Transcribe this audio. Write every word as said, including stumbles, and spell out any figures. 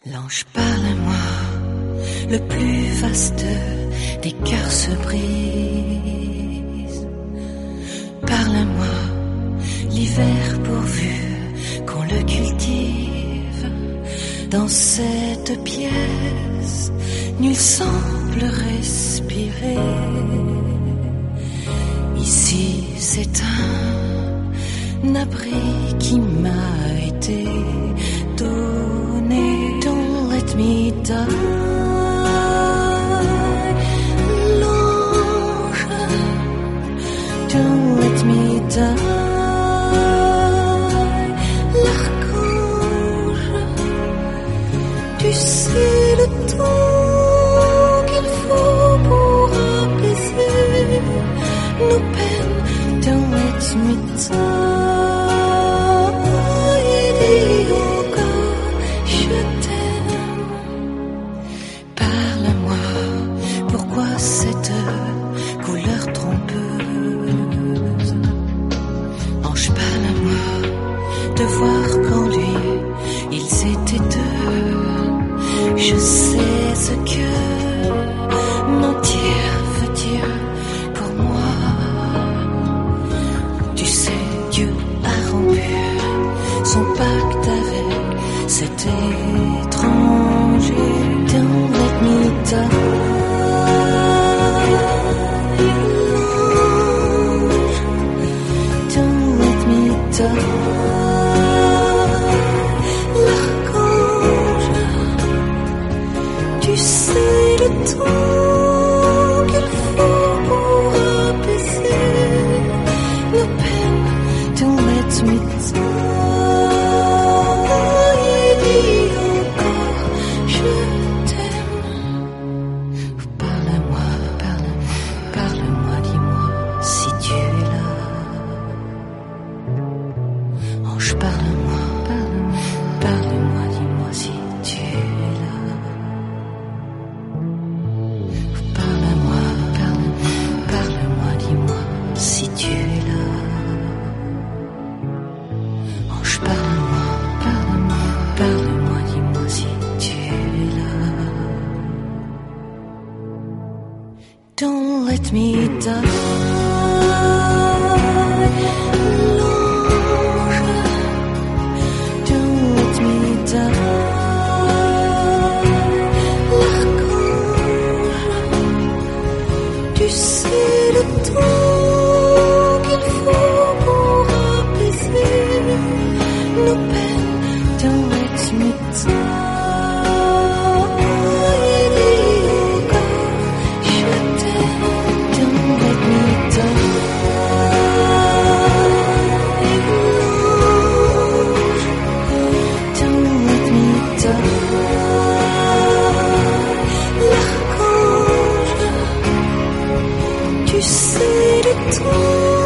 L'ange parle à moi, le plus vaste des cœurs se brise. Parle à moi, l'hiver pourvu qu'on le cultive. Dans cette pièce, nul semble respirer. Ici, c'est un abri qui m'a été donné. Don't let me die, l'ange. Don't let me die, l'archange. Tu sais le temps qu'il faut pour apaiser nos peines. Don't let me die. Cette couleur trompeuse, ange parle à moi de voir qu'en lui ils étaient deux. Je sais ce que mentir veut dire pour moi. Tu sais, Dieu a rompu son pacte avec cet étranger. Don't let me die. L'archange, tu sais le temps qu'il faut pour apaiser nos peines. Don't let me die. Dis encore, je t'aime. Parle-moi, parle-moi, parle-moi, dis-moi si tu es là. Ange, parle-moi, parle-moi, parle-moi, dis-moi si tu es là. Parle-moi, parle-moi, parle-moi, dis-moi si tu es là. Ange, parle-moi, parle-moi, parle-moi, dis-moi si tu es là. Don't let me die. Tu sais le temps qu'il faut pour apaiser nos peines. Don't let me die. Dis encore, je t'aime. Don't let me die. Don't let me die. Tu sais le temps.